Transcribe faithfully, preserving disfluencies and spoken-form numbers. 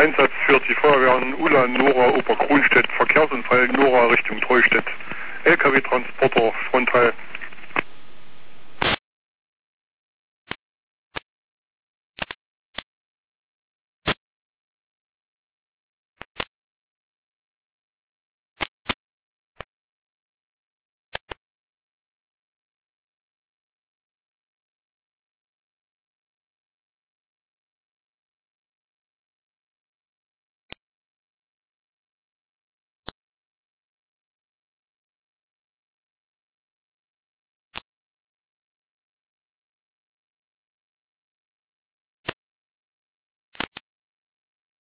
Einsatz führt die Feuerwehren Ulan, Nora, Oberkronstedt, Verkehrsunfall Nora Richtung Treustedt, L K W-Transporter frontal